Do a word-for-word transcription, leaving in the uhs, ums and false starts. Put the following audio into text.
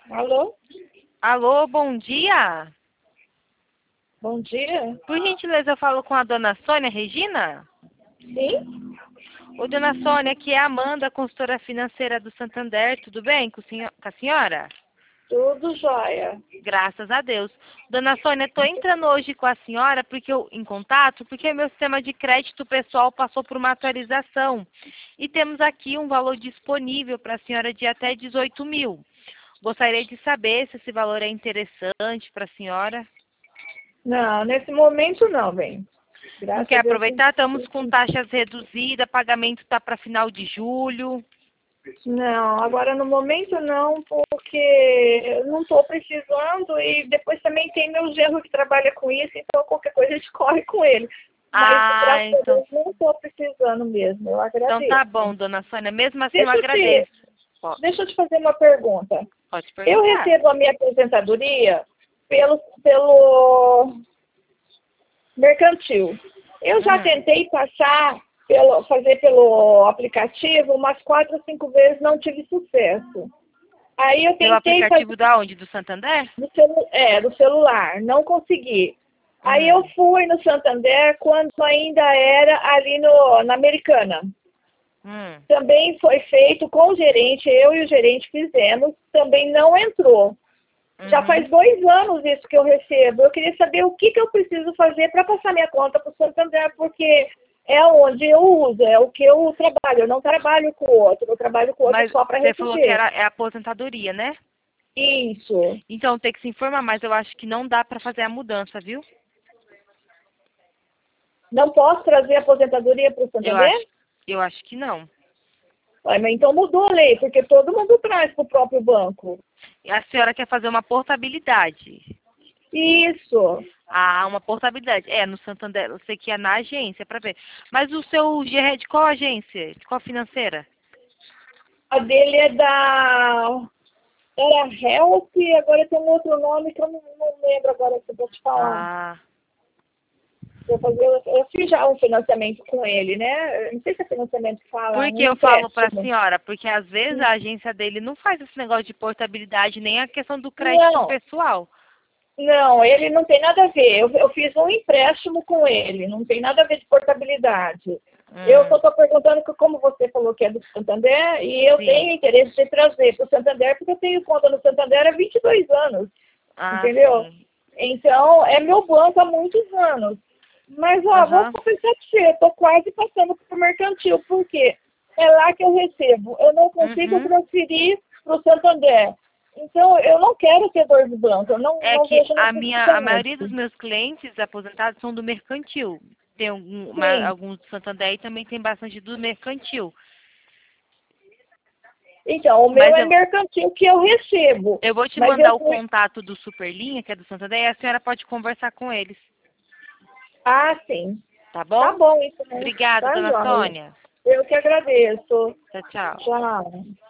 Alô? Alô, bom dia. Bom dia. Por gentileza, eu falo com a dona Sônia Regina? Sim? Ô, dona Sônia, aqui é a Amanda, consultora financeira do Santander. Tudo bem com, o senhor, com a senhora? Tudo jóia. Graças a Deus. Dona Sônia, estou entrando hoje com a senhora porque eu, em contato, porque meu sistema de crédito pessoal passou por uma atualização. E temos aqui um valor disponível para a senhora de até dezoito mil. Gostaria de saber se esse valor é interessante para a senhora. Não, nesse momento não, bem. Graças Não quer a Deus. aproveitar? Estamos com taxas reduzidas, pagamento está para final de julho. Não, agora no momento não, porque eu não estou precisando e depois também tem meu genro que trabalha com isso, então qualquer coisa a gente corre com ele. Mas Ah, graças a então, Deus não estou precisando mesmo, eu então tá agradeço. bom, dona Sônia. Mesmo assim, eu Deixa eu te, agradeço. Pode, deixa eu te fazer uma pergunta. pode Eu perguntar. recebo a minha aposentadoria pelo, pelo mercantil. Eu já Hum. tentei passar, pelo, fazer pelo aplicativo umas quatro ou cinco vezes, não tive sucesso. Aí eu Pelo tentei fazer aplicativo da onde? Do Santander? do, celu é, do celular, não consegui. Aí eu Hum. fui no Santander quando ainda era ali no, na Americana. Hum. Também foi feito com o gerente, eu e o gerente fizemos, também não entrou. Já faz Uhum. dois anos isso que eu recebo. Eu queria saber o que, que eu preciso fazer para passar minha conta para o Santander, porque é onde eu uso, é o que eu trabalho. Eu não trabalho com o outro, eu trabalho com o outro Mas só para você falou que receber. era é aposentadoria, né? Isso. Então tem que se informar, mas eu acho que não dá para fazer a mudança, viu? Não posso trazer aposentadoria para o Eu Santander? acho, eu acho que não. Ué, mas então mudou a lei, porque todo mundo traz para o próprio banco. E a senhora quer fazer uma portabilidade. Isso. Ah, uma portabilidade. É, no Santander, eu sei que é na agência para ver. Mas o seu G R é de qual agência? De qual financeira? A dele é da... Era Help, agora tem um outro nome que eu não, não lembro agora se eu vou te falar. Ah, Eu, fazer, eu fiz já um financiamento com ele, né? Não sei se é financiamento que fala, por que um eu falo para a empréstimo. senhora? Porque às vezes a agência dele não faz esse negócio de portabilidade, nem a questão do crédito Não, pessoal. não, ele não tem nada a ver. Eu, eu fiz um empréstimo com ele, não tem nada a ver de portabilidade. Eu só Hum, estou perguntando que, como você falou que é do Santander, e eu sim. tenho interesse de trazer para o Santander, porque eu tenho conta no Santander há vinte e dois anos, Ah, entendeu? sim. Então, é meu banco há muitos anos. Mas, ó, vou Aham. confessar para você, eu estou quase passando para o mercantil, porque é lá que eu recebo. Eu não consigo Uhum. transferir para o Santander. Então, eu não quero ter dor de banco, eu não, É não que vejo a minha, a necessidade. maioria dos meus clientes aposentados são do mercantil. Tem algum, uma- Sim. alguns do Santander e também tem bastante do mercantil. Então, o meu Mas é eu, mercantil que eu recebo. eu vou te Mas mandar eu o fui. contato do Superlinha, que é do Santander, e a senhora pode conversar com eles. Ah, sim. Tá Tá bom? bom, então. Obrigada, Tá, dona joia. Sônia. Eu que agradeço. Tchau, tchau. Tchau.